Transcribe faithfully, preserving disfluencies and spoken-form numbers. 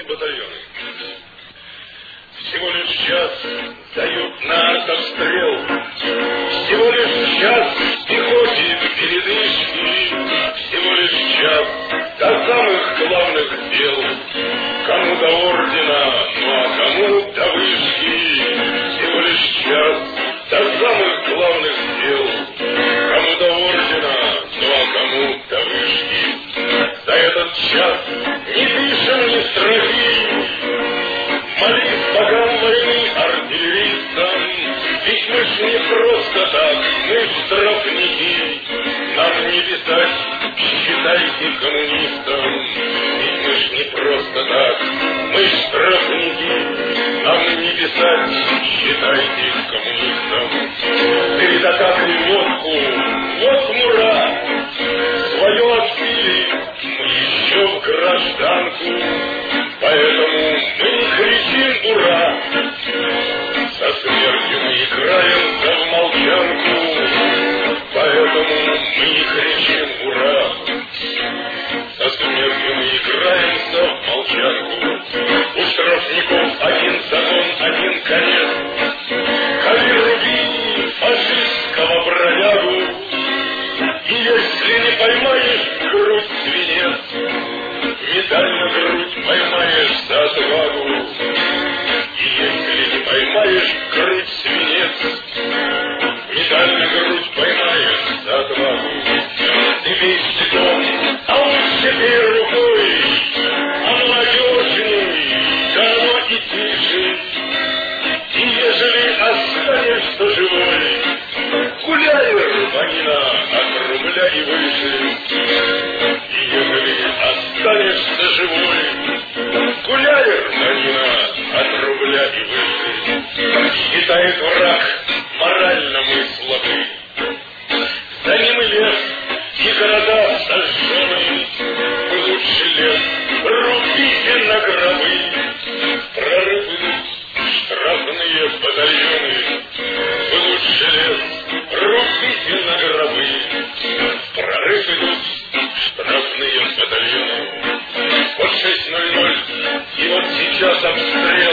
штрафные батальоны. Всего лишь час дают на обстрел, всего лишь час пехоте передышки, всего лишь час до самых главных дел. Кому до ордена, ну а кому до вышки, всего лишь час до самых главных дел. Кому до ордена, ну а кому до вышки. За этот час не дышим, не строим, молись богам войны артиллеристам, ведь мы ж не просто так, мы ж штрафники. Нам не писать, считайте коммунистам, ведь мы ж не просто так, мы ж штрафники. Нам не писать, считайте коммунистам. Перед атакой водку, вот мура, свое отпили мы еще в гражданку, поэтому мы не кричим «Ура!», со смертью мы играемся в молчанку, поэтому мы не кричим «Ура!», со смертью мы играемся в молчанку. У штрафников один закон, один конец, коли руби фашистского бродягу, и если не поймаешь грудь свинец, медаль на грудь поймаешь за отвагу. И если не поймаешь грудь свинец, медаль на грудь поймаешь за отвагу. Ты весь щитом, а лучше бей рукой, а молодежный, да оно и тише. И ежели останешься живой, гуляй, рванина, от рубля и выше. И ежели останешься живой, гуляй, рванина, от рубля и выше. Считает враг, морально мы слабы, за ним и лес, и города сожжены. Мы лучше лес, рубите на гробы, прорыв идут штрафные батальоны. Вы лучше лес, рубите на гробы, прорыв идут штрафные батальоны. Вот шесть ноль ноль, и вот сейчас обстрел.